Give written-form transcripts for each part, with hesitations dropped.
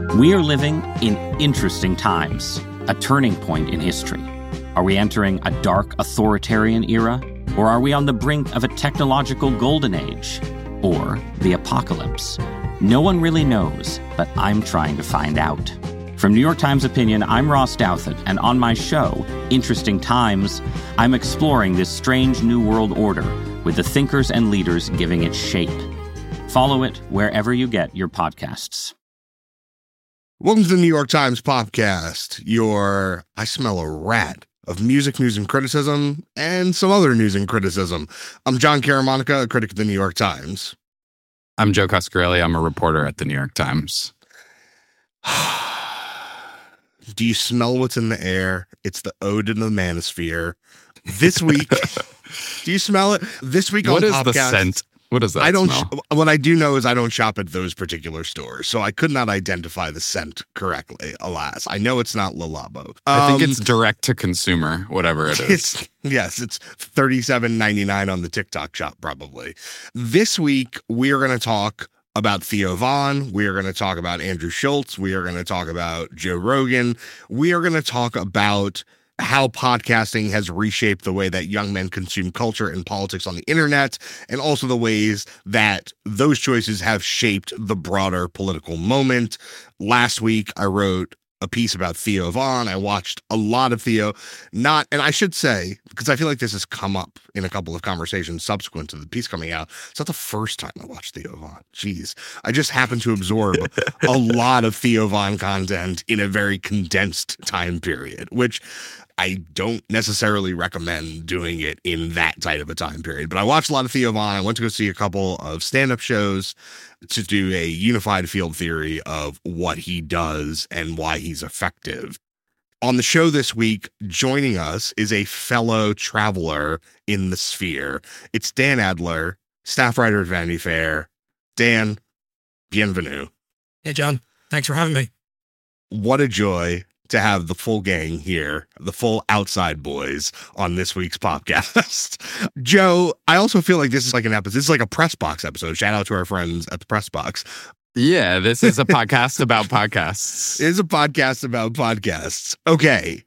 We are living in interesting times, a turning point in history. Are we entering a dark authoritarian era? Or are we on the brink of a technological golden age? Or the apocalypse? No one really knows, but I'm trying to find out. From New York Times Opinion, I'm Ross Douthat, and on my show, Interesting Times, I'm exploring this strange new world order with the thinkers and leaders giving it shape. Follow it wherever you get your podcasts. Welcome to the New York Times podcast, your I smell a rat of music news and criticism and some other news and criticism. I'm John Caramonica, a critic at the New York Times. I'm Joe Coscarelli. I'm a reporter at the New York Times. Do you smell what's in the air? It's the ode to the manosphere. This week, do you smell it? This week what on is Popcast, the scent? What is that I don't. smell? What I do know is I don't shop at those particular stores, so I could not identify the scent correctly. Alas, I know it's not Le Labo. I think it's direct to consumer, whatever it is. It's $37.99 on the TikTok shop probably. This week we are going to talk about Theo Von. We are going to talk about Andrew Schultz. We are going to talk about Joe Rogan. We are going to talk about how podcasting has reshaped the way that young men consume culture and politics on the internet, and also the ways that those choices have shaped the broader political moment. Last week, I wrote a piece about Theo Von. I watched a lot of Theo. And I should say, because I feel like this has come up in a couple of conversations subsequent to the piece coming out, it's not the first time I watched Theo Von. Jeez. I just happened to absorb a lot of Theo Von content in a very condensed time period, which I don't necessarily recommend doing it in that tight of a time period. But I watched a lot of Theo Von. I went to go see a couple of stand-up shows to do a unified field theory of what he does and why he's effective. On the show this week, joining us is a fellow traveler in the sphere. It's Dan Adler, staff writer at Vanity Fair. Dan, bienvenue. Hey, John. Thanks for having me. What a joy to have the full gang here, the full Outside Boys on this week's podcast. Joe, I also feel like this is like an episode. This is like a Press Box episode. Shout out to our friends at the Press Box. Yeah, this is a podcast about podcasts. It is a podcast about podcasts. Okay.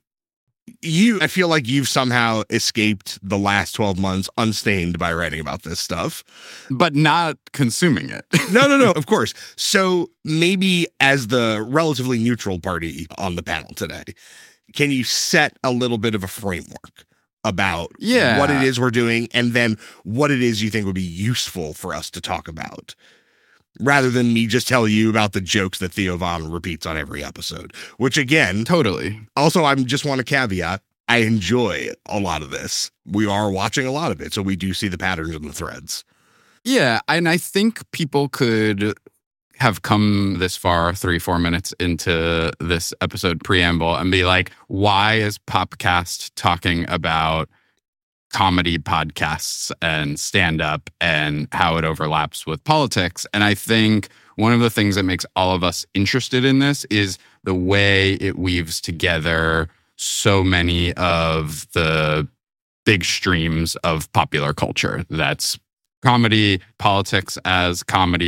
I feel like you've somehow escaped the last 12 months unstained by writing about this stuff. But not consuming it. No, of course. So maybe as the relatively neutral party on the panel today, can you set a little bit of a framework about what it is we're doing and then what it is you think would be useful for us to talk about? Rather than me just tell you about the jokes that Theo Von repeats on every episode, which again, Totally. Also, I just want to caveat, I enjoy a lot of this. We are watching a lot of it, so we do see the patterns in the threads. Yeah, and I think people could have come this far, 3-4 minutes into this episode preamble and be like, why is Popcast talking about comedy podcasts and stand-up and how it overlaps with politics? And I think one of the things that makes all of us interested in this is the way it weaves together so many of the big streams of popular culture. That's comedy, politics as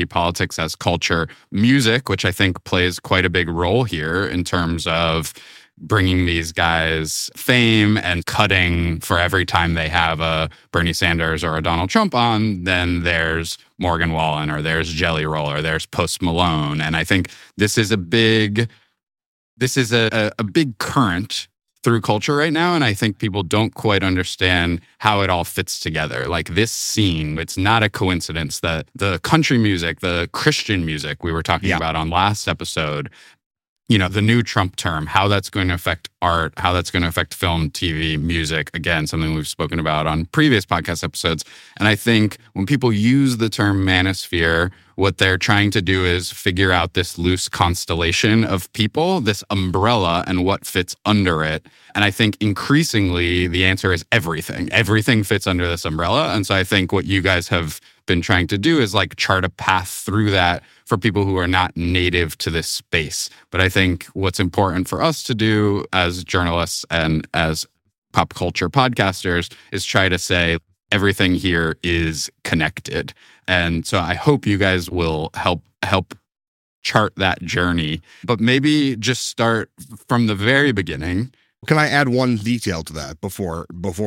culture, music, which I think plays quite a big role here in terms of bringing these guys fame and cutting for every time they have a Bernie Sanders or a Donald Trump on, then there's Morgan Wallen or there's Jelly Roll or there's Post Malone. And I think this is a big current through culture right now. And I think people don't quite understand how it all fits together. Like this scene, it's not a coincidence that the country music, the Christian music we were talking about on last episode, you know, the new Trump term, how that's going to affect art, how that's going to affect film, TV, music. Again, something we've spoken about on previous podcast episodes. And I think when people use the term manosphere, what they're trying to do is figure out this loose constellation of people, this umbrella, and what fits under it. And I think increasingly the answer is everything. Everything fits under this umbrella. And so I think what you guys have been trying to do is like chart a path through that for people who are not native to this space. But I think what's important for us to do as journalists and as pop culture podcasters is try to say everything here is connected. And so I hope you guys will help chart that journey. But maybe just start from the very beginning. Can I add one detail to that before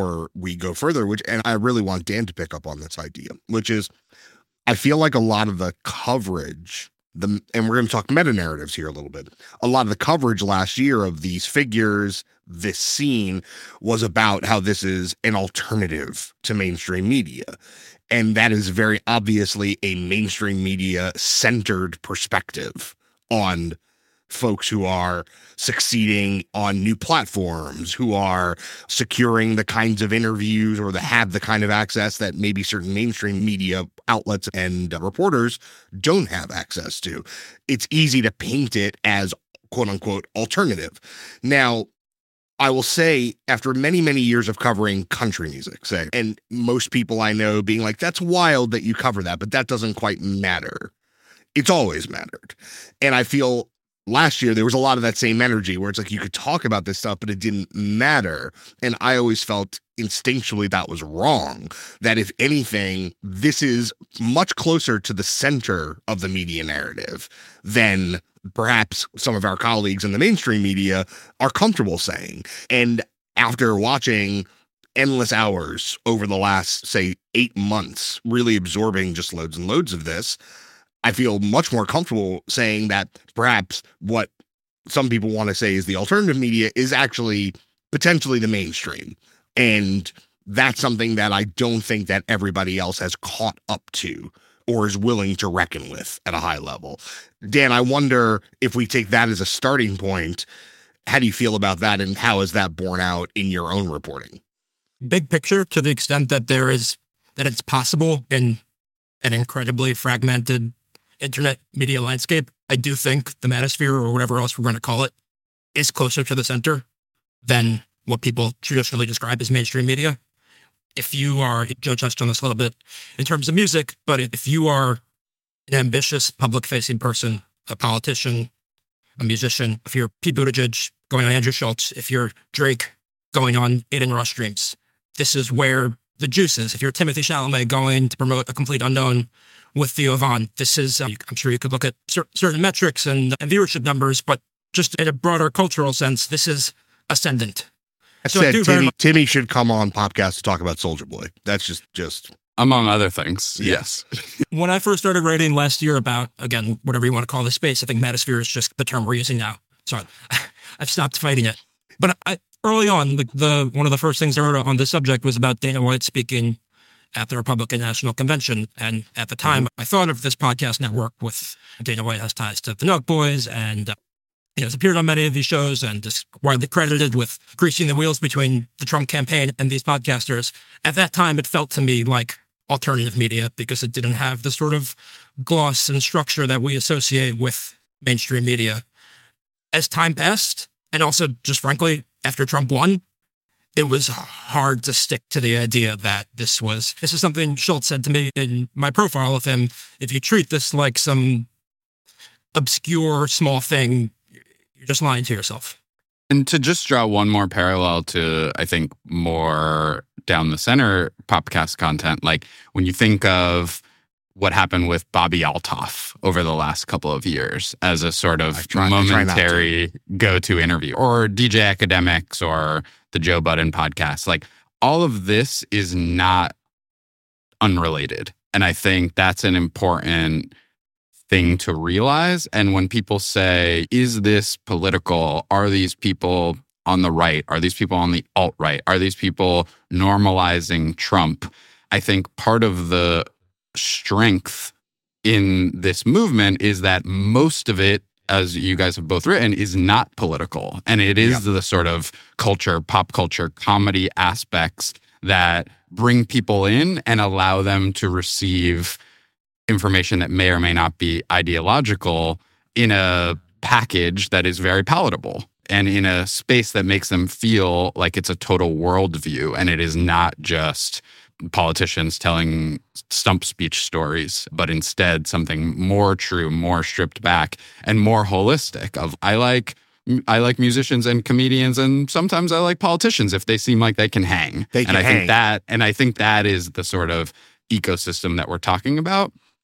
we go further? And I really want Dan to pick up on this idea, which is I feel like a lot of the coverage, and we're going to talk meta narratives here a little bit. A lot of the coverage last year of these figures, this scene, was about how this is an alternative to mainstream media. And that is very obviously a mainstream media centered perspective on folks who are succeeding on new platforms, who are securing the kinds of interviews or that have the kind of access that maybe certain mainstream media outlets and reporters don't have access to. It's easy to paint it as quote unquote alternative. Now, I will say, after many, many years of covering country music, say, and most people I know being like, that's wild that you cover that, but that doesn't quite matter. It's always mattered. And I feel last year, there was a lot of that same energy where it's like you could talk about this stuff, but it didn't matter. And I always felt instinctually that was wrong, that if anything, this is much closer to the center of the media narrative than perhaps some of our colleagues in the mainstream media are comfortable saying. And after watching endless hours over the last, say, 8 months, really absorbing just loads and loads of this, I feel much more comfortable saying that perhaps what some people want to say is the alternative media is actually potentially the mainstream. And that's something that I don't think that everybody else has caught up to or is willing to reckon with at a high level. Dan, I wonder if we take that as a starting point, how do you feel about that and how is that borne out in your own reporting? Big picture, to the extent that it's possible in an incredibly fragmented internet media landscape, I do think the manosphere, or whatever else we're going to call it, is closer to the center than what people traditionally describe as mainstream media. If you are, Joe touched on this a little bit in terms of music, but if you are an ambitious public-facing person, a politician, a musician, if you're Pete Buttigieg going on Andrew Schultz, if you're Drake going on Aiden Rush streams, this is where the juice is. If you're Timothy Chalamet going to promote A Complete Unknown with Theo Von, this is, I'm sure you could look at certain metrics and viewership numbers, but just in a broader cultural sense, this is ascendant. I said Timmy should come on podcast to talk about Soulja Boy. That's just among other things. Yes. When I first started writing last year about, again, whatever you want to call the space, I think manosphere is just the term we're using now. So I've stopped fighting it. But early on, one of the first things I wrote on this subject was about Dana White speaking at the Republican National Convention. And at the time, I thought of this podcast network with Dana White has ties to the Nook Boys and has appeared on many of these shows and is widely credited with greasing the wheels between the Trump campaign and these podcasters. At that time, it felt to me like alternative media because it didn't have the sort of gloss and structure that we associate with mainstream media. As time passed, and also just frankly, after Trump won, it was hard to stick to the idea that this is something Schultz said to me in my profile of him. If you treat this like some obscure small thing, you're just lying to yourself. And to just draw one more parallel to, I think, more down the center podcast content, like when you think of what happened with Bobby Altoff over the last couple of years as a sort of momentary go-to interview, or DJ Academics or the Joe Budden podcast, like all of this is not unrelated. And I think that's an important thing to realize. And when people say, is this political? Are these people on the right? Are these people on the alt-right? Are these people normalizing Trump? I think part of the strength in this movement is that most of it, as you guys have both written, is not political. And it is the sort of culture, pop culture, comedy aspects that bring people in and allow them to receive information that may or may not be ideological in a package that is very palatable and in a space that makes them feel like it's a total worldview and it is not just politicians telling stump speech stories, but instead something more true, more stripped back, and more holistic. I like musicians and comedians, and sometimes I like politicians if they seem like they can hang. I think that is the sort of ecosystem that we're talking about.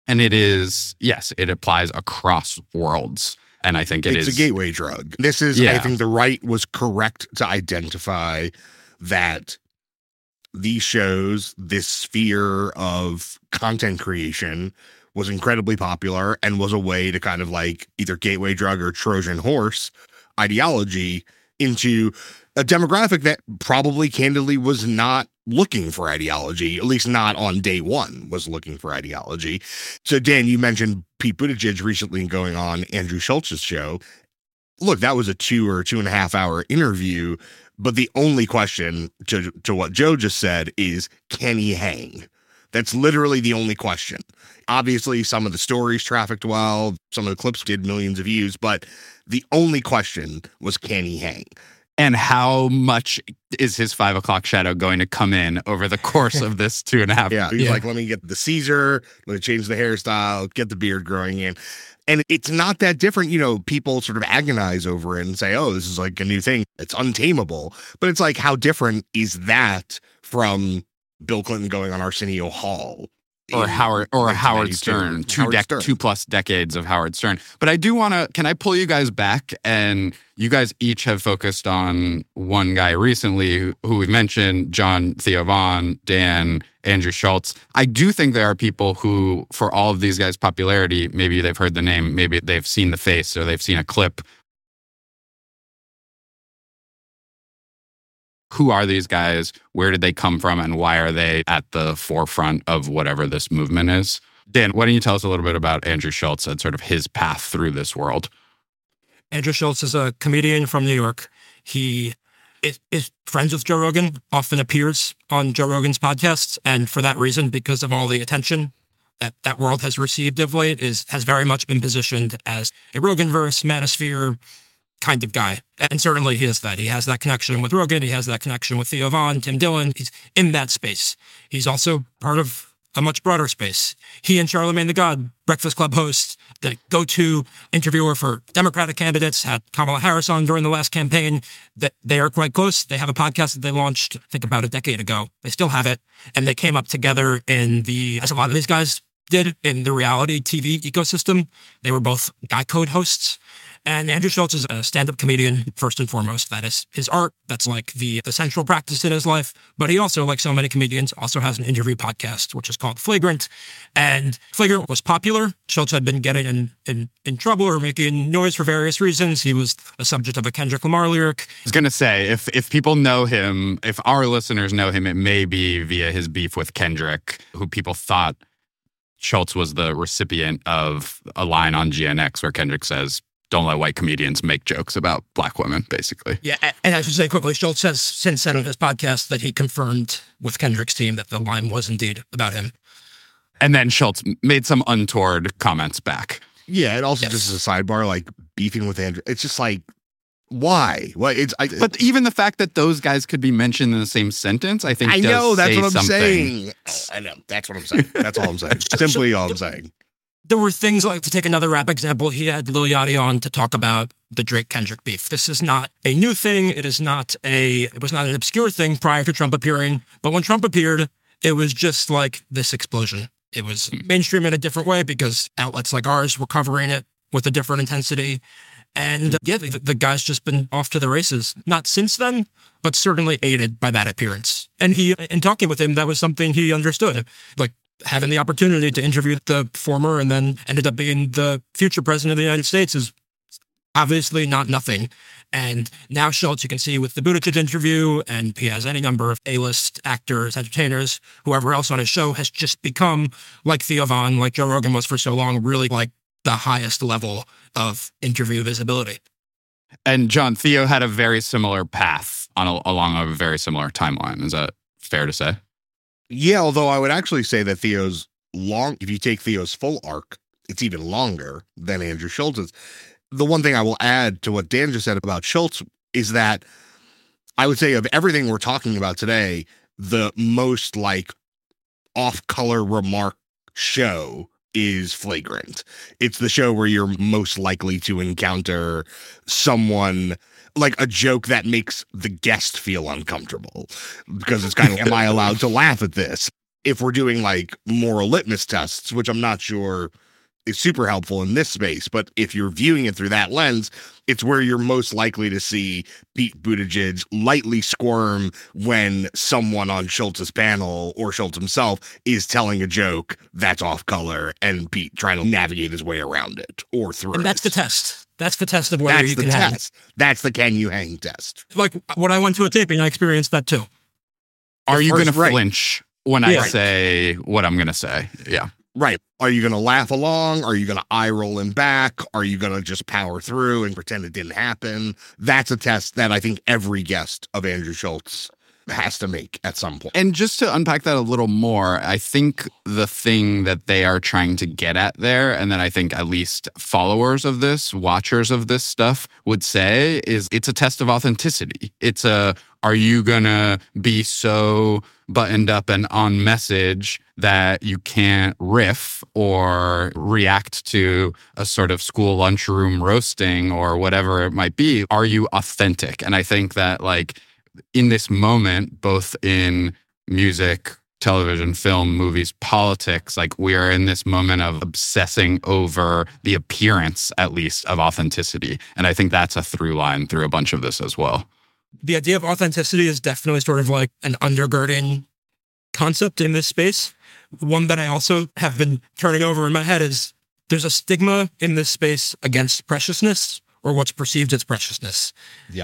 And it is, yes, it applies across worlds. And I think it's a gateway drug. This is, I think the right was correct to identify that these shows, this sphere of content creation was incredibly popular and was a way to kind of like either gateway drug or Trojan horse ideology into a demographic that probably candidly was not looking for ideology, at least not on day one was looking for ideology. So Dan, you mentioned Pete Buttigieg recently going on Andrew Schultz's show. Look, that was a 2 or 2.5 hour interview, but the only question to what Joe just said is, can he hang? That's literally the only question. Obviously, some of the stories trafficked well, some of the clips did millions of views, but the only question was, can he hang? And how much is his 5 o'clock shadow going to come in over the course of this 2.5? Yeah, he's like, let me get the Caesar, let me change the hairstyle, get the beard growing in. And it's not that different. You know, people sort of agonize over it and say, oh, this is like a new thing. It's untamable. But it's like, how different is that from Bill Clinton going on Arsenio Hall? Or Howard Stern, 2+ decades of Howard Stern. But I do want to, can I pull you guys back? And you guys each have focused on one guy recently who we've mentioned, John Theo Von, Dan, Andrew Schultz. I do think there are people who, for all of these guys' popularity, maybe they've heard the name, maybe they've seen the face or they've seen a clip. Who are these guys? Where did they come from? And why are they at the forefront of whatever this movement is? Dan, why don't you tell us a little bit about Andrew Schultz and sort of his path through this world? Andrew Schultz is a comedian from New York. He is friends with Joe Rogan, often appears on Joe Rogan's podcasts. And for that reason, because of all the attention that world has received of late, has very much been positioned as a Roganverse, manosphere kind of guy. And certainly he is that. He has that connection with Rogan. He has that connection with Theo Von, Tim Dillon. He's in that space. He's also part of a much broader space. He and Charlamagne tha God, Breakfast Club host, the go-to interviewer for Democratic candidates, had Kamala Harris on during the last campaign. That they are quite close. They have a podcast that they launched, I think, about a decade ago. They still have it. And they came up together as a lot of these guys did, in the reality TV ecosystem. They were both Guy Code hosts. And Andrew Schultz is a stand-up comedian, first and foremost. That is his art. That's like the central practice in his life. But he also, like so many comedians, also has an interview podcast, which is called Flagrant. And Flagrant was popular. Schultz had been getting in trouble or making noise for various reasons. He was a subject of a Kendrick Lamar lyric. I was going to say, if people know him, if our listeners know him, it may be via his beef with Kendrick, who people thought Schultz was the recipient of a line on GNX where Kendrick says, don't let white comedians make jokes about black women, basically. Yeah, and I should say quickly, Schultz has since said on his podcast that he confirmed with Kendrick's team that the line was indeed about him. And then Schultz made some untoward comments back. Yeah, and also just as a sidebar, like beefing with Andrew, it's just like, why? Well, but even the fact that those guys could be mentioned in the same sentence, I think, that's what I'm something. Saying. I know, that's what I'm saying. That's all I'm saying. Simply all I'm saying. There were things like, to take another rap example, he had Lil Yachty on to talk about the Drake-Kendrick beef. This is not a new thing. It was not an obscure thing prior to Trump appearing. But when Trump appeared, it was just like this explosion. It was mainstream in a different way because outlets like ours were covering it with a different intensity. And the guy's just been off to the races. Not since then, but certainly aided by that appearance. And in talking with him, that was something he understood. Like, having the opportunity to interview the former and then ended up being the future president of the United States is obviously not nothing. And now Schultz, you can see with the Buttigieg interview, and he has any number of A-list actors, entertainers, whoever else on his show has just become like Theo Von, like Joe Rogan was for so long, really like the highest level of interview visibility. And John, Theo had a very similar path along a very similar timeline. Is that fair to say? Yeah, although I would actually say that if you take Theo's full arc, it's even longer than Andrew Schultz's. The one thing I will add to what Dan just said about Schultz is that I would say of everything we're talking about today, the most like off-color remark show is Flagrant. It's the show where you're most likely to encounter someone like a joke that makes the guest feel uncomfortable because it's kind of, am I allowed to laugh at this? if we're doing like moral litmus tests, which I'm not sure is super helpful in this space, but if you're viewing it through that lens, it's where you're most likely to see Pete Buttigieg lightly squirm when someone on Schultz's panel or Schultz himself is telling a joke that's off color and Pete trying to navigate his way around it or through And that's it. the test. That's the test of whether you can hang. That's the can you hang test. Like when I went to a taping, I experienced that too. Are you going to right. flinch when Yeah. I say what I'm going to say? Yeah. Right. Are you going to laugh along? Are you going to eye roll him back? Are you going to just power through and pretend it didn't happen? That's a test that I think every guest of Andrew Schultz has to make at some point. And just to unpack that a little more, I think the thing that they are trying to get at there, and that I think at least followers of this, watchers of this stuff would say, is it's a test of authenticity. It's are you gonna be so buttoned up and on message that you can't riff or react to a sort of school lunchroom roasting or whatever it might be? Are you authentic? And I think that like in this moment, both in music, television, film, movies, politics, like we are in this moment of obsessing over the appearance, at least, of authenticity. And I think that's a through line through a bunch of this as well. The idea of authenticity is definitely sort of like an undergirding concept in this space. One that I also have been turning over in my head is there's a stigma in this space against preciousness or what's perceived as preciousness. Yeah.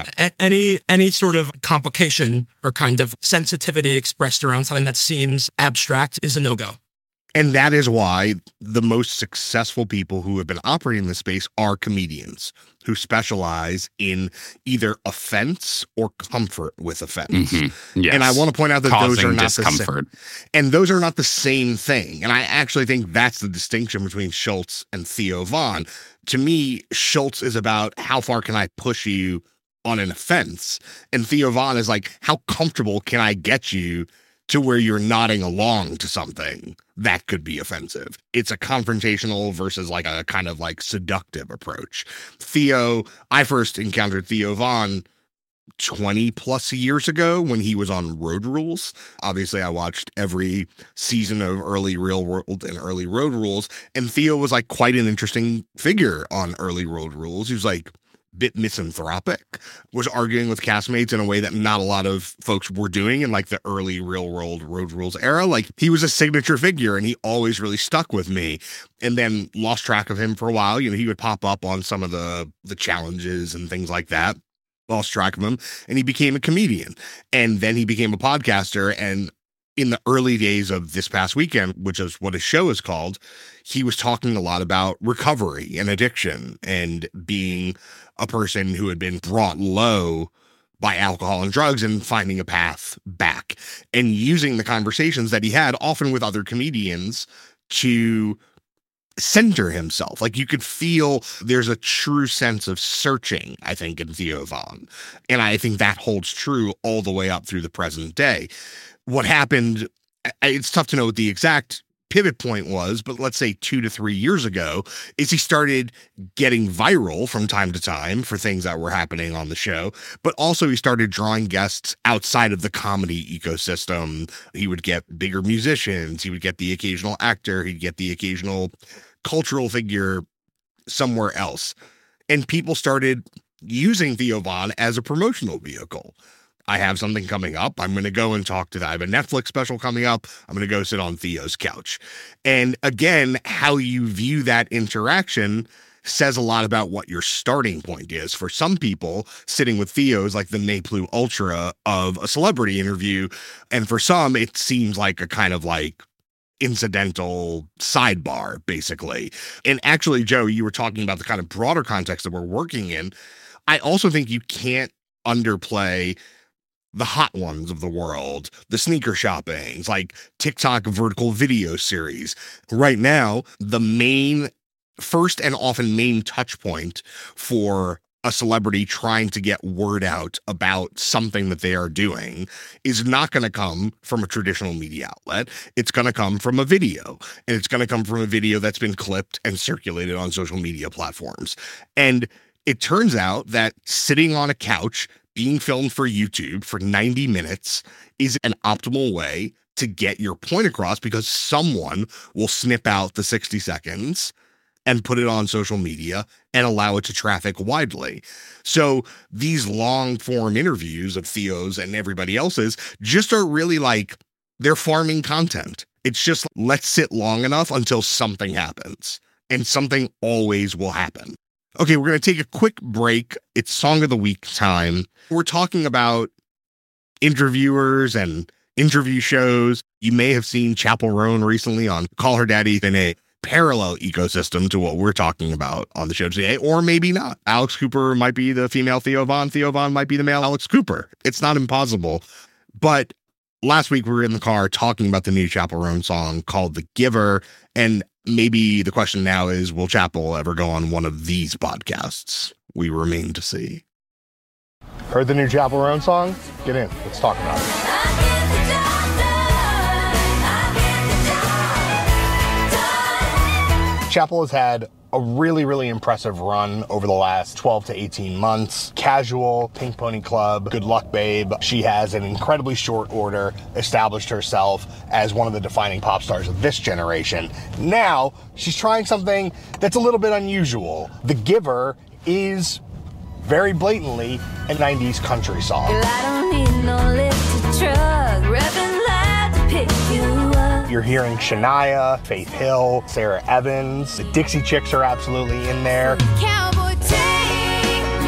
Any sort of complication or kind of sensitivity expressed around something that seems abstract is a no-go. And that is why the most successful people who have been operating in this space are comedians who specialize in either offense or comfort with offense. Mm-hmm. Yes. And I want to point out that those are not discomfort. the same. And those are not the same thing. And I actually think that's the distinction between Schultz and Theo Von. To me, Schultz is about how far can I push you on an offense? And Theo Von is like, how comfortable can I get you to where you're nodding along to something that could be offensive? It's a confrontational versus like a kind of like seductive approach. I first encountered Theo Von 20 plus years ago when he was on Road Rules. Obviously, I watched every season of early Real World and early Road Rules, and Theo was like quite an interesting figure on early Road Rules. He was like bit misanthropic, was arguing with castmates in a way that not a lot of folks were doing in like the early Real World Road Rules era. Like he was a signature figure and he always really stuck with me. And then lost track of him for a while. You know, he would pop up on some of the challenges and things like that. Lost track of him and he became a comedian. And then he became a podcaster. And in the early days of This Past Weekend, which is what his show is called, he was talking a lot about recovery and addiction and being a person who had been brought low by alcohol and drugs and finding a path back and using the conversations that he had often with other comedians to center himself. Like you could feel there's a true sense of searching, I think, in Theo Von. And I think that holds true all the way up through the present day. What happened, it's tough to know what the exact pivot point was, but let's say 2 to 3 years ago, is he started getting viral from time to time for things that were happening on the show, but also he started drawing guests outside of the comedy ecosystem. He would get bigger musicians, he would get the occasional actor, he'd get the occasional cultural figure somewhere else. And people started using Theo Von as a promotional vehicle. I have something coming up. I'm going to go and talk to that. I have a Netflix special coming up. I'm going to go sit on Theo's couch. And again, how you view that interaction says a lot about what your starting point is. For some people, sitting with Theo is like the ne plus ultra of a celebrity interview. And for some, it seems like a kind of like incidental sidebar, basically. And actually, Joe, you were talking about the kind of broader context that we're working in. I also think you can't underplay the Hot Ones of the world, the sneaker shoppings, like TikTok vertical video series. Right now, the first and often main touch point for a celebrity trying to get word out about something that they are doing is not going to come from a traditional media outlet. It's going to come from a video, and it's going to come from a video that's been clipped and circulated on social media platforms. And it turns out that sitting on a couch being filmed for YouTube for 90 minutes is an optimal way to get your point across because someone will snip out the 60 seconds and put it on social media and allow it to traffic widely. So these long form interviews of Theo's and everybody else's just are really like, they're farming content. It's just, let's sit long enough until something happens, and something always will happen. Okay, we're going to take a quick break. It's Song of the Week time. We're talking about interviewers and interview shows. You may have seen Chappell Roan recently on Call Her Daddy in a parallel ecosystem to what we're talking about on the show today, or maybe not. Alex Cooper might be the female Theo Von. Theo Von might be the male Alex Cooper. It's not impossible. But last week we were in the car talking about the new Chappell Roan song called The Giver, and maybe the question now is, will Chappell ever go on one of these podcasts? We remain to see. Heard the new Chappell Roan song? Get in. Let's talk about it. Chappell has had a really, really impressive run over the last 12 to 18 months. Casual, Pink Pony Club, Good Luck Babe. She has, in incredibly short order, established herself as one of the defining pop stars of this generation. Now, she's trying something that's a little bit unusual. The Giver is very blatantly a 90s country song. Girl, I don't need no lifted truck, revving loud to pick you up. You're hearing Shania, Faith Hill, Sarah Evans. The Dixie Chicks are absolutely in there. Cowboy, take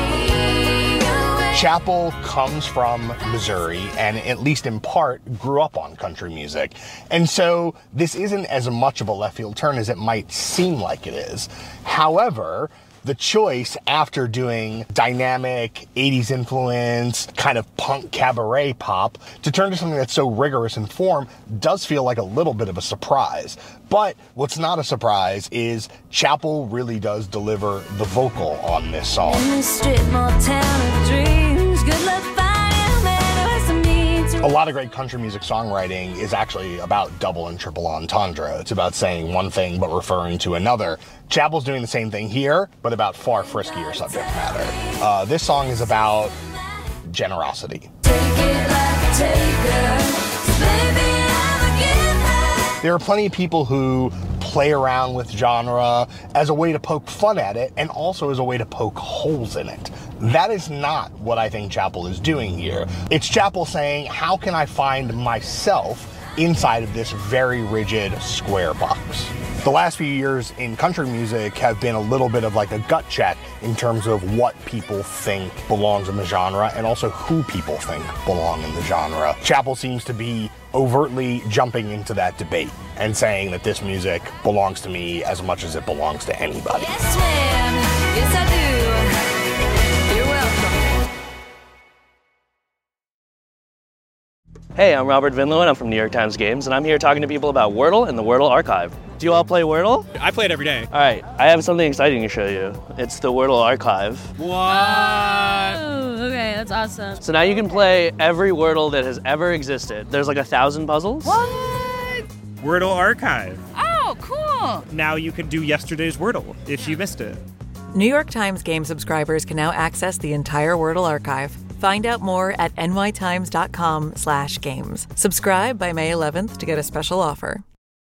me away. Chappell comes from Missouri and, at least in part, grew up on country music. And so this isn't as much of a left field turn as it might seem like it is. However, the choice, after doing dynamic 80s influence, kind of punk cabaret pop, to turn to something that's so rigorous in form does feel like a little bit of a surprise. But what's not a surprise is Chappell really does deliver the vocal on this song. In this strip mall town of dreams, good luck finding a man who has some means. A lot of great country music songwriting is actually about double and triple entendre. It's about saying one thing but referring to another. Chappell's doing the same thing here, but about far friskier subject matter. This song is about generosity. Take it like a taker, 'cause baby, I'm a giver. There are plenty of people who play around with genre as a way to poke fun at it and also as a way to poke holes in it. That is not what I think Chappell is doing here. It's Chappell saying, how can I find myself inside of this very rigid square box? The last few years in country music have been a little bit of like a gut check in terms of what people think belongs in the genre and also who people think belong in the genre. Chappell seems to be overtly jumping into that debate and saying that this music belongs to me as much as it belongs to anybody. Yes, ma'am. Yes, I do. You're welcome. Hey, I'm Robert Vinlow, and I'm from New York Times Games, and I'm here talking to people about Wordle and the Wordle Archive. Do you all play Wordle? I play it every day. All right, I have something exciting to show you. It's the Wordle Archive. What? Oh, okay, that's awesome. So now you can play every Wordle that has ever existed. There's like 1,000 puzzles. What? Wordle Archive. Oh, cool. Now you can do yesterday's Wordle if you missed it. New York Times Game subscribers can now access the entire Wordle archive. Find out more at nytimes.com/games. Subscribe by May 11th to get a special offer.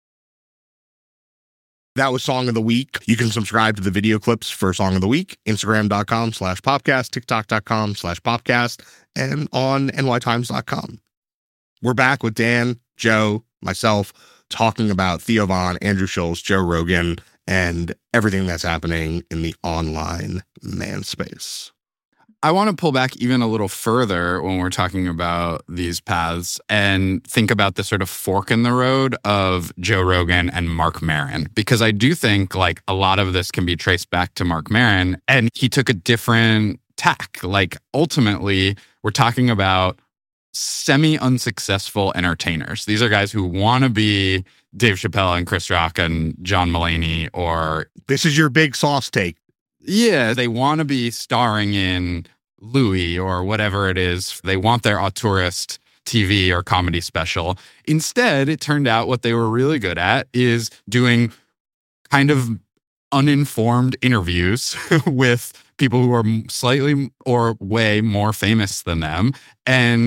That was Song of the Week. You can subscribe to the video clips for Song of the Week, Instagram.com/Popcast, TikTok.com/Popcast, and on nytimes.com. We're back with Dan, Joe, myself, talking about Theo Von, Andrew Schulz, Joe Rogan, and everything that's happening in the online man space. I want to pull back even a little further when we're talking about these paths and think about the sort of fork in the road of Joe Rogan and Marc Maron, because I do think like a lot of this can be traced back to Marc Maron, and he took a different tack. Like ultimately, we're talking about semi-unsuccessful entertainers. These are guys who want to be Dave Chappelle and Chris Rock and John Mulaney, or this is your big sauce take. Yeah, they want to be starring in Louis or whatever it is. They want their auteurist TV or comedy special. Instead, it turned out what they were really good at is doing kind of uninformed interviews with people who are slightly or way more famous than them and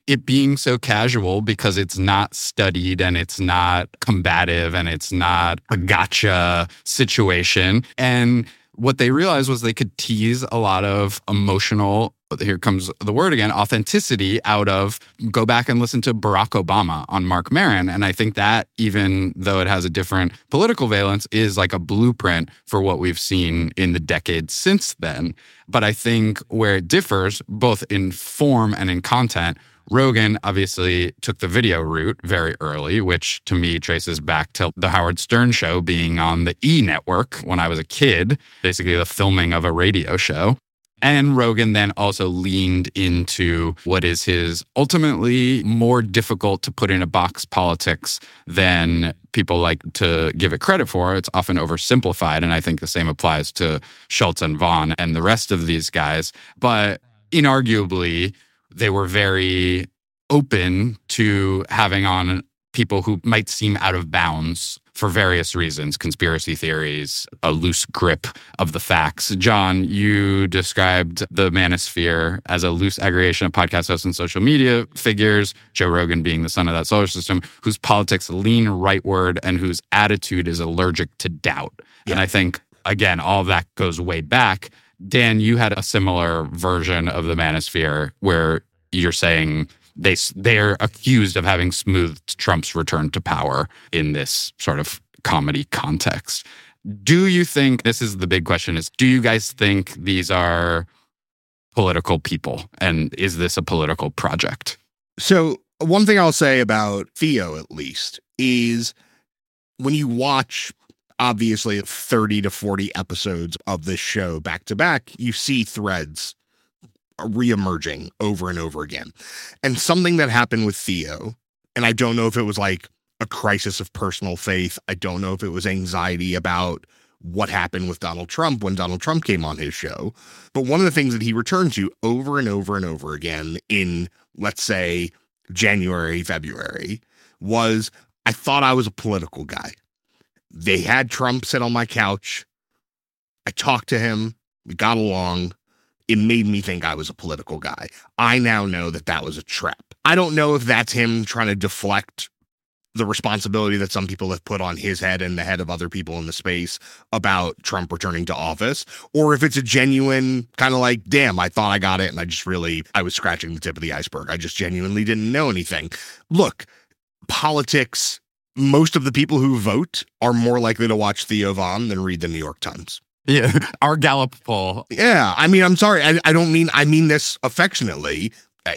it being so casual because it's not studied and it's not combative and it's not a gotcha situation. And what they realized was they could tease a lot of emotional, here comes the word again, authenticity out of, go back and listen to Barack Obama on Marc Maron. And I think that, even though it has a different political valence, is like a blueprint for what we've seen in the decades since then. But I think where it differs, both in form and in content, Rogan obviously took the video route very early, which to me traces back to the Howard Stern show being on the E! Network when I was a kid, basically the filming of a radio show. And Rogan then also leaned into what is his ultimately more difficult to put in a box politics than people like to give it credit for. It's often oversimplified. And I think the same applies to Schultz and Vaughn and the rest of these guys. But inarguably, they were very open to having on people who might seem out of bounds for various reasons, conspiracy theories, a loose grip of the facts. John, you described the Manosphere as a loose aggregation of podcast hosts and social media figures, Joe Rogan being the son of that solar system, whose politics lean rightward and whose attitude is allergic to doubt. Yeah. And I think, again, all of that goes way back. Dan, you had a similar version of the Manosphere where you're saying they're accused of having smoothed Trump's return to power in this sort of comedy context. Do you think, this is the big question, is do you guys think these are political people? And is this a political project? So one thing I'll say about Theo, at least, is when you watch obviously 30 to 40 episodes of this show back to back, you see threads reemerging over and over again. And something that happened with Theo, and I don't know if it was like a crisis of personal faith. I don't know if it was anxiety about what happened with Donald Trump when Donald Trump came on his show. But one of the things that he returned to over and over and over again in, let's say, January, February, was, I thought I was a political guy. They had Trump sit on my couch. I talked to him. We got along. It made me think I was a political guy. I now know that that was a trap. I don't know if that's him trying to deflect the responsibility that some people have put on his head and the head of other people in the space about Trump returning to office, or if it's a genuine kind of like, damn, I thought I got it, and I was scratching the tip of the iceberg. I just genuinely didn't know anything. Look, politics, most of the people who vote are more likely to watch Theo Vaughn than read the New York Times. Yeah, our Gallup poll. Yeah, I mean, I'm sorry. I mean this affectionately,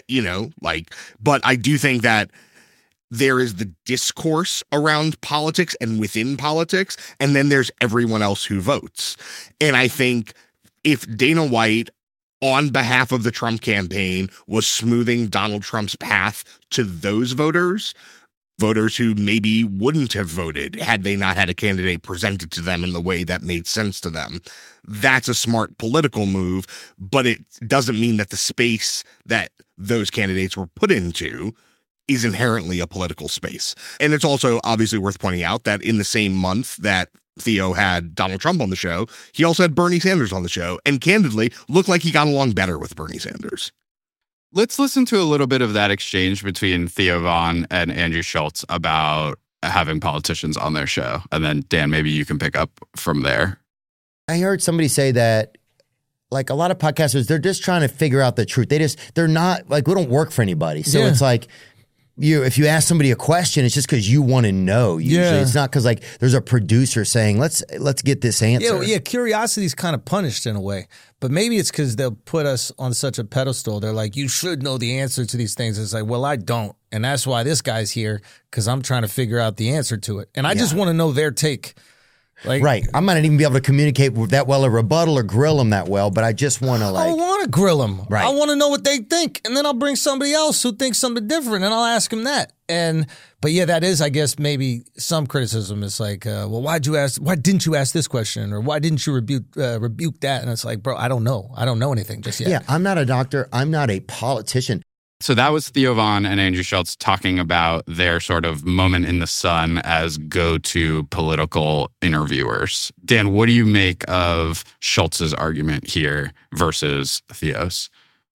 but I do think that there is the discourse around politics and within politics, and then there's everyone else who votes. And I think if Dana White, on behalf of the Trump campaign, was smoothing Donald Trump's path to those voters who maybe wouldn't have voted had they not had a candidate presented to them in the way that made sense to them, that's a smart political move, but it doesn't mean that the space that those candidates were put into is inherently a political space. And it's also obviously worth pointing out that in the same month that Theo had Donald Trump on the show, he also had Bernie Sanders on the show, and candidly looked like he got along better with Bernie Sanders. Let's listen to a little bit of that exchange between Theo Vaughn and Andrew Schultz about having politicians on their show. And then, Dan, maybe you can pick up from there. I heard somebody say that, like, a lot of podcasters, they're just trying to figure out the truth. They're not, like, we don't work for anybody. So it's like, if you ask somebody a question, it's just because you want to know. Usually, it's not because like there's a producer saying, "Let's get this answer." Yeah, curiosity is kind of punished in a way, but maybe it's because they'll put us on such a pedestal. They're like, "You should know the answer to these things." It's like, well, I don't, and that's why this guy's here, because I'm trying to figure out the answer to it, and I just want to know their take. Like, right. I might not even be able to communicate that well or rebuttal or grill them that well, but I just want to I want to grill them. Right. I want to know what they think. And then I'll bring somebody else who thinks something different and I'll ask them that. But yeah, that is, I guess, maybe some criticism. It's like, well, why didn't you ask this question? Or why didn't you rebuke that? And it's like, bro, I don't know. I don't know anything just yet. Yeah, I'm not a doctor. I'm not a politician. So that was Theo Vaughn and Andrew Schultz talking about their sort of moment in the sun as go-to political interviewers. Dan, what do you make of Schultz's argument here versus Theo's?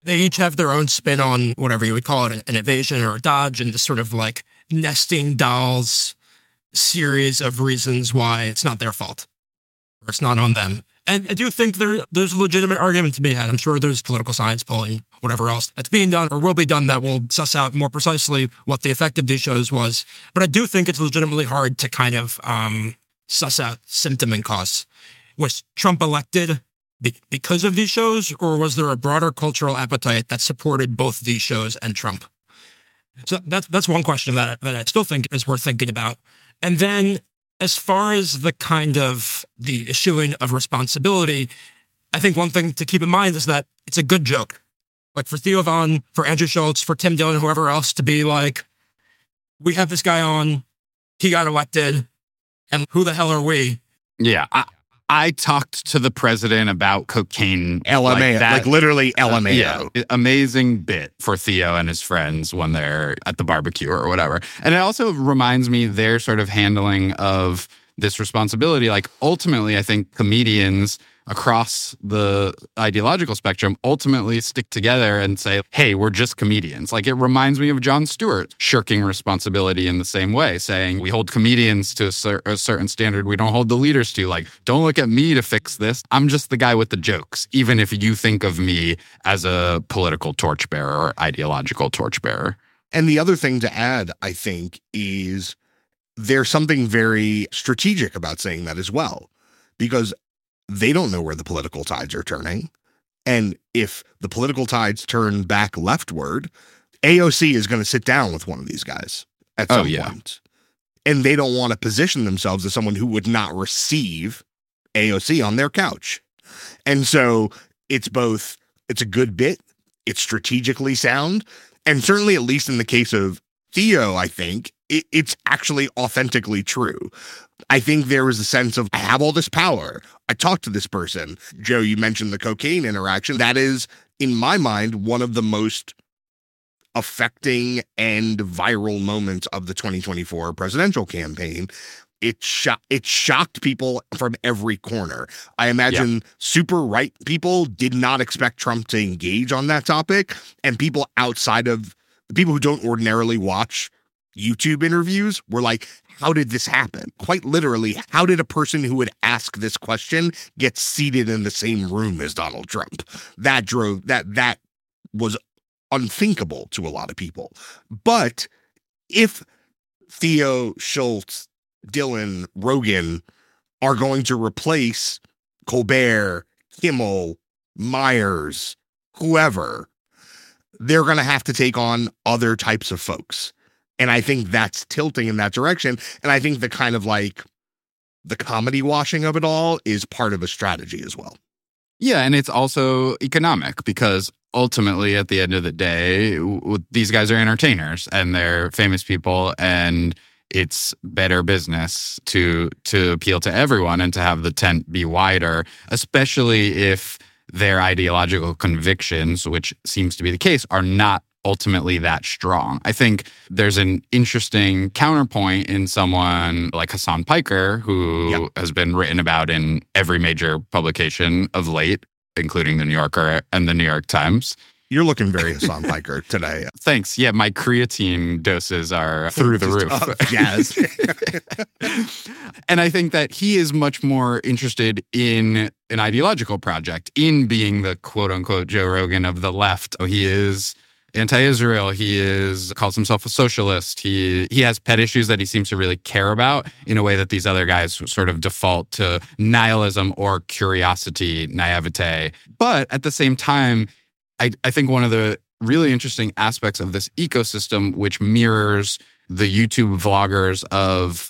They each have their own spin on whatever you would call it, an evasion or a dodge, and this sort of like nesting dolls series of reasons why it's not their fault or it's not on them. And I do think there's a legitimate argument to be had. I'm sure there's political science polling, whatever else that's being done or will be done that will suss out more precisely what the effect of these shows was. But I do think it's legitimately hard to kind of suss out symptom and cause. Was Trump elected because of these shows, or was there a broader cultural appetite that supported both these shows and Trump? So that's one question that I still think is worth thinking about. And then as far as the kind of the issuing of responsibility, I think one thing to keep in mind is that it's a good joke. Like for Theo Von, for Andrew Schultz, for Tim Dillon, whoever else, to be like, we have this guy on, he got elected, and who the hell are we? Yeah. I talked to the president about cocaine. LMAO, like literally LMAO. Yeah, amazing bit for Theo and his friends when they're at the barbecue or whatever. And it also reminds me their sort of handling of this responsibility. Like ultimately, I think comedians across the ideological spectrum ultimately stick together and say, hey, we're just comedians. Like it reminds me of Jon Stewart shirking responsibility in the same way, saying we hold comedians to a certain standard we don't hold the leaders to. Like, don't look at me to fix this. I'm just the guy with the jokes, even if you think of me as a political torchbearer or ideological torchbearer. And the other thing to add, I think, is there's something very strategic about saying that as well, because they don't know where the political tides are turning. And if the political tides turn back leftward, AOC is going to sit down with one of these guys at some point. And they don't want to position themselves as someone who would not receive AOC on their couch. And so it's a good bit, it's strategically sound, and certainly, at least in the case of Theo, I think, it's actually authentically true. I think there was a sense of, I have all this power. I talked to this person. Joe, you mentioned the cocaine interaction. That is, in my mind, one of the most affecting and viral moments of the 2024 presidential campaign. It shocked people from every corner. I imagine super right people did not expect Trump to engage on that topic, and people outside of the people who don't ordinarily watch YouTube interviews were like, how did this happen? Quite literally, how did a person who would ask this question get seated in the same room as Donald Trump? That was unthinkable to a lot of people. But if Theo, Schultz, Dillon, Rogan are going to replace Colbert, Kimmel, Myers, whoever, they're going to have to take on other types of folks. And I think that's tilting in that direction. And I think the kind of like the comedy washing of it all is part of a strategy as well. Yeah. And it's also economic, because ultimately at the end of the day, these guys are entertainers and they're famous people, and it's better business to appeal to everyone and to have the tent be wider, especially if their ideological convictions, which seems to be the case, are not ultimately that strong. I think there's an interesting counterpoint in someone like Hassan Piker, who has been written about in every major publication of late, including The New Yorker and The New York Times. You're looking very Hassan Piker today. Thanks. Yeah, my creatine doses are through the roof. Yes. And I think that he is much more interested in an ideological project, in being the quote-unquote Joe Rogan of the left. He is anti-Israel. He calls himself a socialist. He has pet issues that he seems to really care about in a way that these other guys sort of default to nihilism or curiosity, naivete. But at the same time, I think one of the really interesting aspects of this ecosystem, which mirrors the YouTube vloggers of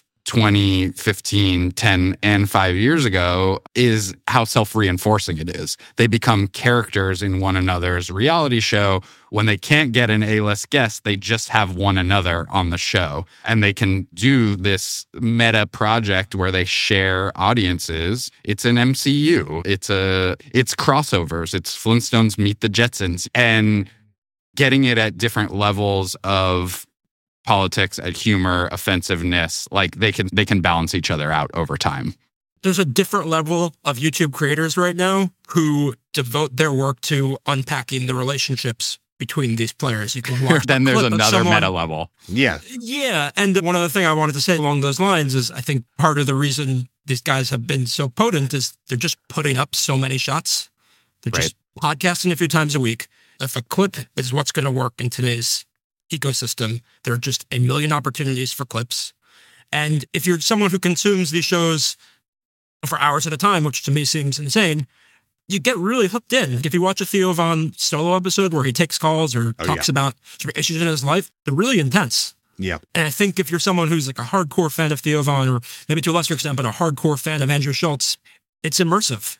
2015, 10, and 5 years ago, is how self-reinforcing it is. They become characters in one another's reality show. When they can't get an A-list guest, they just have one another on the show. And they can do this meta project where they share audiences. It's an MCU. It's crossovers. It's Flintstones meet the Jetsons. And getting it at different levels of politics, at humor, offensiveness, like they can balance each other out over time. there's a different level of YouTube creators right now who devote their work to unpacking the relationships between these players. You can watch. Then there's clip of another someone- meta level. Yeah. Yeah. And one other thing I wanted to say along those lines is I think part of the reason these guys have been so potent is they're just putting up so many shots. They're just podcasting a few times a week. If a clip is what's going to work in today's ecosystem, there are just a million opportunities for clips. And if you're someone who consumes these shows for hours at a time, which to me seems insane, you get really hooked in. If you watch a Theo Von solo episode where he takes calls or talks about sort of issues in his life, they're really intense. Yeah. And I think if you're someone who's like a hardcore fan of Theo Von, or maybe to a lesser extent, but a hardcore fan of Andrew Schultz, it's immersive.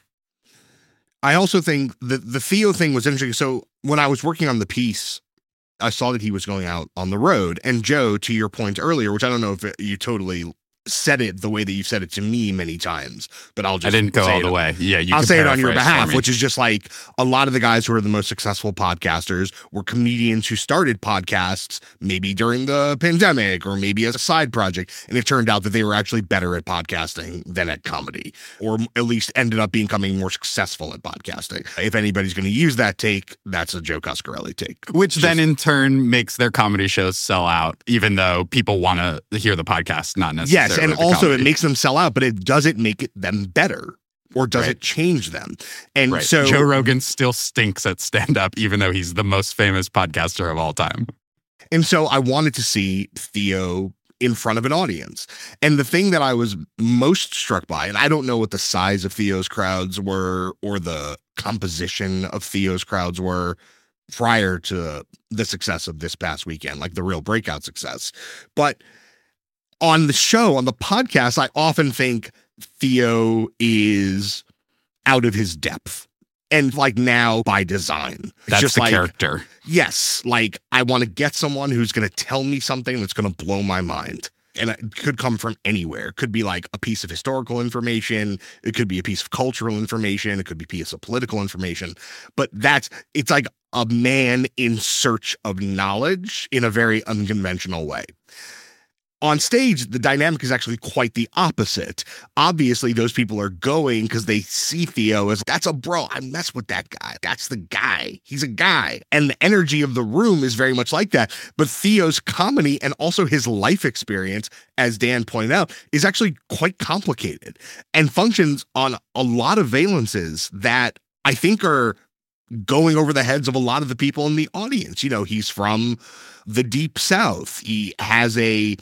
I also think that the Theo thing was interesting. So when I was working on the piece, I saw that he was going out on the road. And Joe, to your point earlier, which I don't know if you totally said it the way that you've said it to me many times, but I'll just I didn't go say all it the way. Yeah, you I'll can say it on your paraphrase for behalf, me. which is just like a lot of the guys who are the most successful podcasters were comedians who started podcasts maybe during the pandemic or maybe as a side project. And it turned out that they were actually better at podcasting than at comedy, or at least ended up becoming more successful at podcasting. If anybody's going to use that take, that's a Joe Coscarelli take. Which then in turn makes their comedy shows sell out, even though people want to hear the podcast, not necessarily. Yes, and the also comedy. it makes them sell out, but it doesn't make them better, or does it change them? And so Joe Rogan still stinks at stand-up, even though he's the most famous podcaster of all time. And so I wanted to see Theo in front of an audience. And the thing that I was most struck by, and I don't know what the size of Theo's crowds were or the composition of Theo's crowds were prior to the success of this past weekend, like the real breakout success. But on the show, on the podcast, I often think Theo is out of his depth. And like now by design. It's That's just the like, character. Yes. Like I want to get someone who's going to tell me something that's going to blow my mind. And it could come from anywhere. It could be like a piece of historical information. It could be a piece of cultural information. It could be a piece of political information. But it's like a man in search of knowledge in a very unconventional way. On stage, the dynamic is actually quite the opposite. Obviously, those people are going because they see Theo as, that's a bro. I mess with that guy. That's the guy. He's a guy. And the energy of the room is very much like that. But Theo's comedy and also his life experience, as Dan pointed out, is actually quite complicated and functions on a lot of valences that I think are going over the heads of a lot of the people in the audience. You know, he's from the Deep South. He has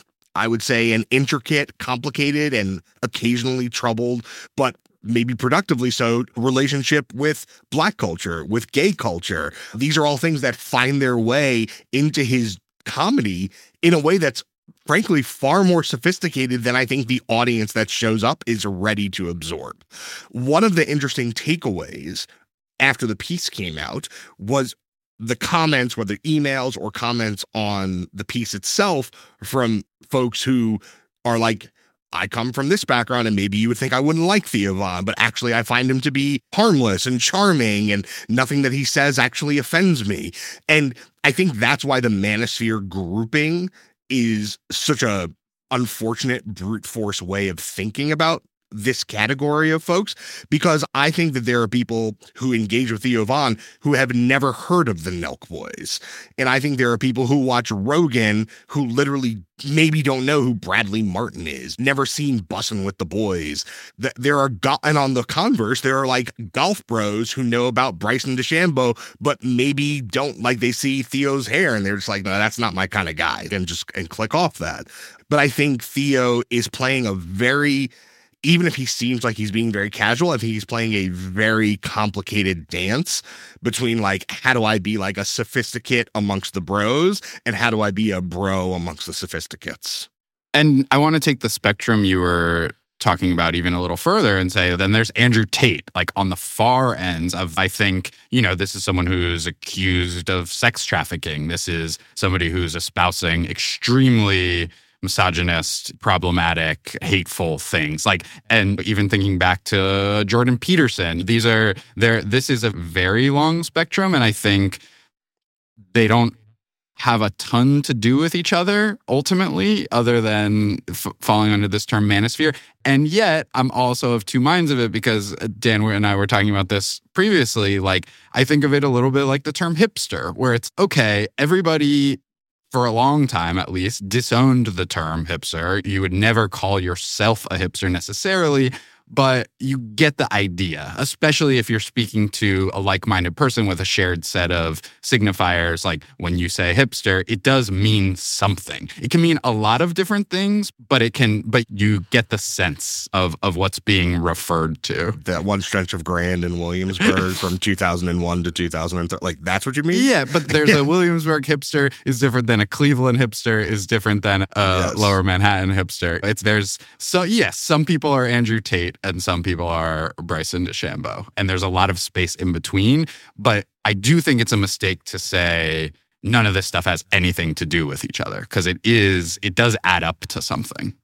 I would say an intricate, complicated, and occasionally troubled, but maybe productively so, relationship with Black culture, with gay culture. These are all things that find their way into his comedy in a way that's frankly far more sophisticated than I think the audience that shows up is ready to absorb. One of the interesting takeaways after the piece came out was the comments, whether emails or comments on the piece itself, from folks who are like, I come from this background and maybe you would think I wouldn't like Theo Von, but actually I find him to be harmless and charming and nothing that he says actually offends me. And I think that's why the manosphere grouping is such a unfortunate brute force way of thinking about this category of folks, because I think that there are people who engage with Theo Von who have never heard of the Nelk Boys. And I think there are people who watch Rogan who literally maybe don't know who Bradley Martin is, never seen Bussin' with the Boys. There are, and on the converse, there are like golf bros who know about Bryson DeChambeau, but maybe don't, like they see Theo's hair and they're just like, no, that's not my kind of guy, and click off that. But I think Theo is playing a very, even if he seems like he's being very casual, I think he's playing a very complicated dance between like, how do I be like a sophisticate amongst the bros and how do I be a bro amongst the sophisticates? And I want to take the spectrum you were talking about even a little further and say, then there's Andrew Tate, like on the far ends of, I think, this is someone who's accused of sex trafficking. This is somebody who's espousing extremely misogynist, problematic, hateful things. And even thinking back to Jordan Peterson, this is a very long spectrum. And I think they don't have a ton to do with each other ultimately, other than falling under this term manosphere. And yet I'm also of two minds of it, because Dan and I were talking about this previously. Like, I think of it a little bit like the term hipster, where it's okay, everybody for a long time at least disowned the term hipster. You would never call yourself a hipster necessarily, but you get the idea, especially if you're speaking to a like-minded person with a shared set of signifiers. Like, when you say hipster, it does mean something. It can mean a lot of different things, but you get the sense of what's being referred to. That one stretch of Grand in Williamsburg from 2001 to 2003, like, that's what you mean? Yeah, but there's a Williamsburg hipster is different than a Cleveland hipster is different than a Lower Manhattan hipster. Some people are Andrew Tate and some people are Bryson DeChambeau. And there's a lot of space in between. But I do think it's a mistake to say none of this stuff has anything to do with each other, because it does add up to something.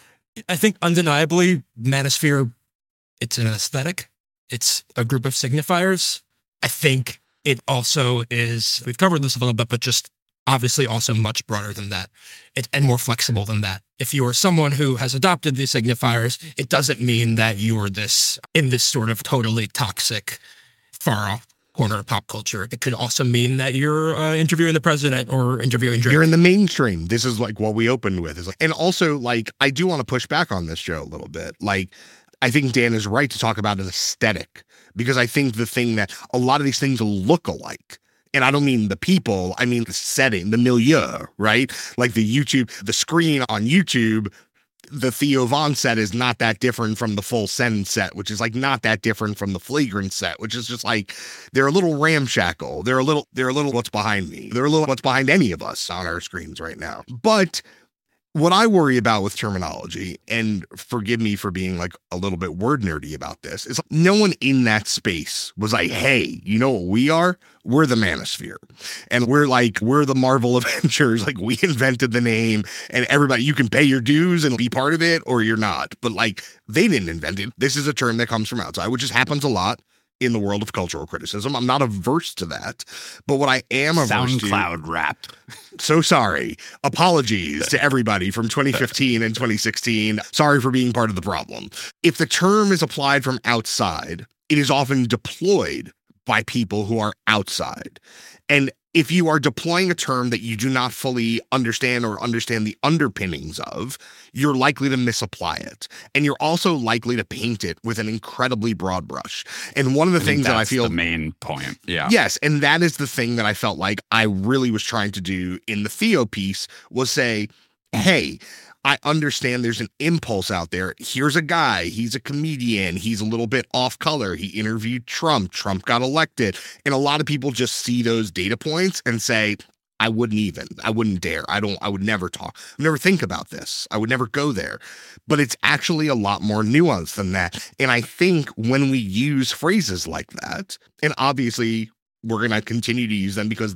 I think undeniably, manosphere, it's an aesthetic. It's a group of signifiers. I think it also is, we've covered this a little bit, but just obviously also much broader than that and more flexible than that. If you are someone who has adopted these signifiers, it doesn't mean that you are in this sort of totally toxic, far off corner of pop culture. It could also mean that you're interviewing the president or interviewing Drake. You're in the mainstream. This is like what we opened with. And also, like, I do want to push back on this, Joe, a little bit. Like, I think Dan is right to talk about an aesthetic, because I think the thing that a lot of these things look alike. And I don't mean the people, I mean the setting, the milieu, right? Like the screen on YouTube, the Theo Von set is not that different from the Full Send set, which is like not that different from the Flagrant set, which is just like, they're a little ramshackle. They're a little what's behind me. They're a little what's behind any of us on our screens right now. But what I worry about with terminology, and forgive me for being like a little bit word nerdy about this, is no one in that space was like, hey, you know what we are? We're the manosphere. And we're the Marvel Avengers. Like, we invented the name, and everybody, you can pay your dues and be part of it, or you're not. But like, they didn't invent it. This is a term that comes from outside, which just happens a lot in the world of cultural criticism. I'm not averse to that. But what I am averse to... SoundCloud rap. So sorry. Apologies to everybody from 2015 and 2016. Sorry for being part of the problem. If the term is applied from outside, it is often deployed by people who are outside. And if you are deploying a term that you do not fully understand or understand the underpinnings of, you're likely to misapply it. And you're also likely to paint it with an incredibly broad brush. And one of the things that I feel... That's the main point, yeah. Yes, and that is the thing that I felt like I really was trying to do in the Theo piece, was say, hey, I understand there's an impulse out there. Here's a guy. He's a comedian. He's a little bit off color. He interviewed Trump. Trump got elected. And a lot of people just see those data points and say, I wouldn't dare. I would never talk. I would never think about this. I would never go there. But it's actually a lot more nuanced than that. And I think when we use phrases like that, and obviously we're going to continue to use them because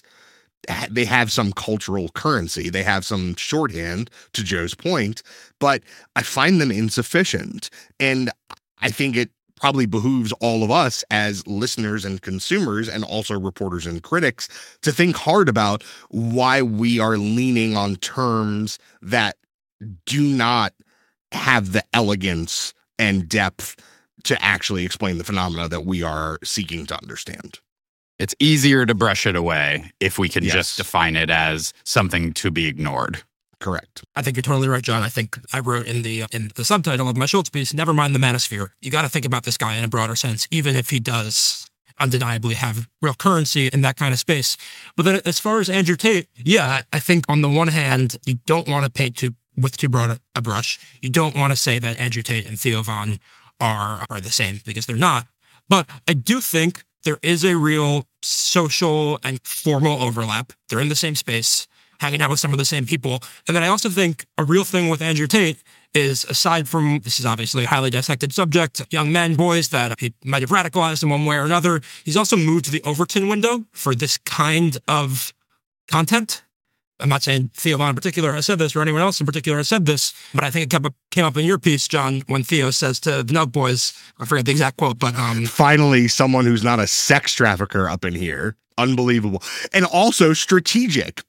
they have some cultural currency. They have some shorthand, to Joe's point, but I find them insufficient. And I think it probably behooves all of us as listeners and consumers, and also reporters and critics, to think hard about why we are leaning on terms that do not have the elegance and depth to actually explain the phenomena that we are seeking to understand. It's easier to brush it away if we can just define it as something to be ignored. Correct. I think you're totally right, John. I think I wrote in the subtitle of my Schultz piece, never mind the manosphere. You got to think about this guy in a broader sense, even if he does undeniably have real currency in that kind of space. But then as far as Andrew Tate, yeah, I think on the one hand, you don't want to paint with too broad a brush. You don't want to say that Andrew Tate and Theo Von are the same, because they're not. But I do think there is a real social and formal overlap. They're in the same space, hanging out with some of the same people. And then I also think a real thing with Andrew Tate is, aside from, this is obviously a highly dissected subject, young men, boys that he might have radicalized in one way or another, he's also moved to the Overton window for this kind of content. I'm not saying Theo Von in particular has said this, or anyone else in particular has said this, but I think it came up in your piece, John, when Theo says to the Nug Boys, I forget the exact quote, but... Finally, someone who's not a sex trafficker up in here. Unbelievable. And also strategic.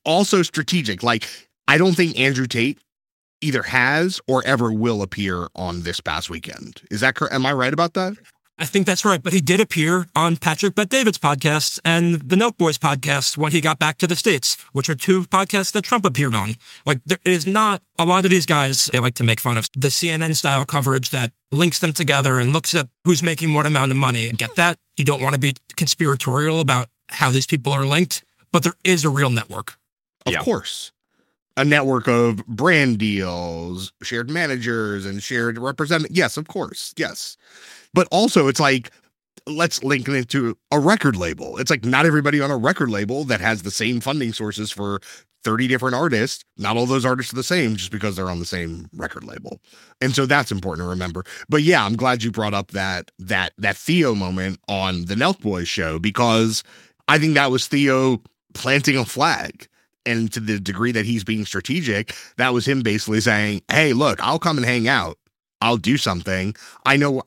Like, I don't think Andrew Tate either has or ever will appear on This Past Weekend. Is that correct? Am I right about that? I think that's right, but he did appear on Patrick Bet-David's podcast and the Nelk Boys podcast when he got back to the States, which are two podcasts that Trump appeared on. Like, there is not a lot of these guys, they like to make fun of the CNN style coverage that links them together and looks at who's making what amount of money. Get that? You don't want to be conspiratorial about how these people are linked, but there is a real network. Of course. A network of brand deals, shared managers, and shared representatives. Yes, of course. Yes. But also, it's like, let's link it to a record label. It's like not everybody on a record label that has the same funding sources for 30 different artists. Not all those artists are the same just because they're on the same record label. And so that's important to remember. But yeah, I'm glad you brought up that Theo moment on the Nelk Boys show, because I think that was Theo planting a flag. And to the degree that he's being strategic, that was him basically saying, hey, look, I'll come and hang out. I'll do something. I know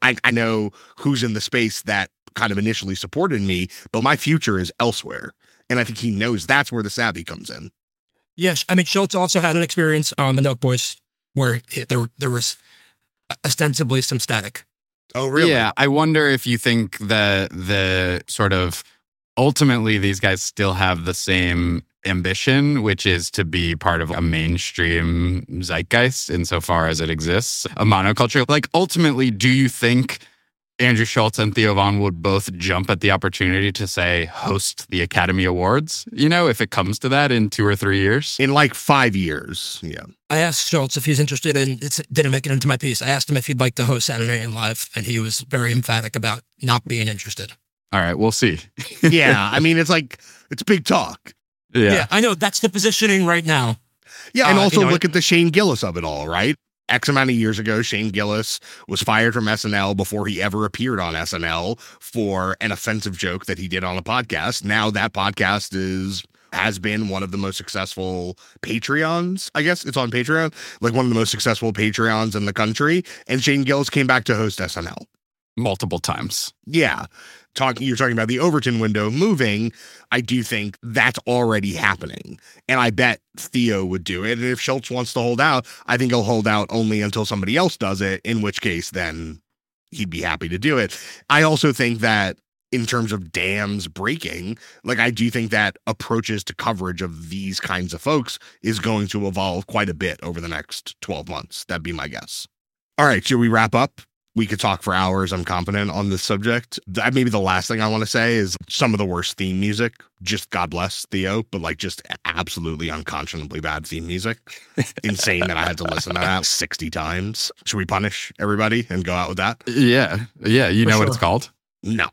who's in the space that kind of initially supported me, but my future is elsewhere. And I think he knows that's where the savvy comes in. Yes. I mean, Schultz also had an experience on the Nelk Boys where there was ostensibly some static. Oh, really? Yeah. I wonder if you think that the sort of ultimately these guys still have the same ambition, which is to be part of a mainstream zeitgeist insofar as it exists, a monoculture. Like, ultimately, do you think Andrew Schultz and Theo Von would both jump at the opportunity to, say, host the Academy Awards, you know, if it comes to that in 2 or 3 years? In like 5 years, yeah. I asked Schultz if he's interested in, it didn't make it into my piece. I asked him if he'd like to host Saturday Night Live, and he was very emphatic about not being interested. All right, we'll see. Yeah, I mean, it's big talk. Yeah, I know. That's the positioning right now. Yeah, and also look at the Shane Gillis of it all, right? X amount of years ago, Shane Gillis was fired from SNL before he ever appeared on SNL for an offensive joke that he did on a podcast. Now that podcast has been one of the most successful Patreons. I guess it's on Patreon, like one of the most successful Patreons in the country. And Shane Gillis came back to host SNL multiple times. Yeah. You're talking about the Overton window moving. I do think that's already happening. And I bet Theo would do it. And if Schultz wants to hold out, I think he'll hold out only until somebody else does it, in which case then he'd be happy to do it. I also think that in terms of dams breaking, like, I do think that approaches to coverage of these kinds of folks is going to evolve quite a bit over the next 12 months. That'd be my guess. All right, should we wrap up? We could talk for hours, I'm confident, on this subject. Maybe the last thing I want to say is some of the worst theme music. Just God bless Theo, but like just absolutely unconscionably bad theme music. Insane that I had to listen to that 60 times. Should we punish everybody and go out with that? Yeah. You know what it's called? No.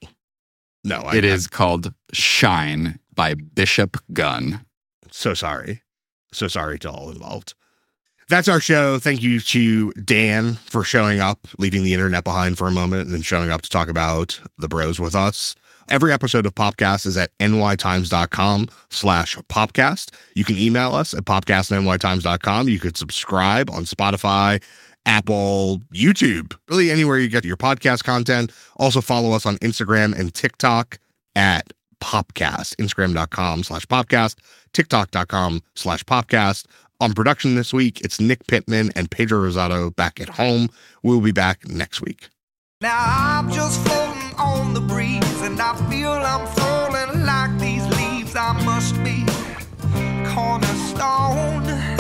It is called Shine by Bishop Gunn. So sorry to all involved. That's our show. Thank you to Dan for showing up, leaving the internet behind for a moment, and then showing up to talk about the bros with us. Every episode of Popcast is at nytimes.com/popcast. You can email us at popcast@nytimes.com. You could subscribe on Spotify, Apple, YouTube, really anywhere you get your podcast content. Also follow us on Instagram and TikTok at Popcast, Instagram.com/Popcast, TikTok.com/Popcast. On production this week, it's Nick Pittman and Pedro Rosado back at home. We'll be back next week. Now I'm just floating on the breeze, and I feel I'm falling like these leaves. I must be cornerstone.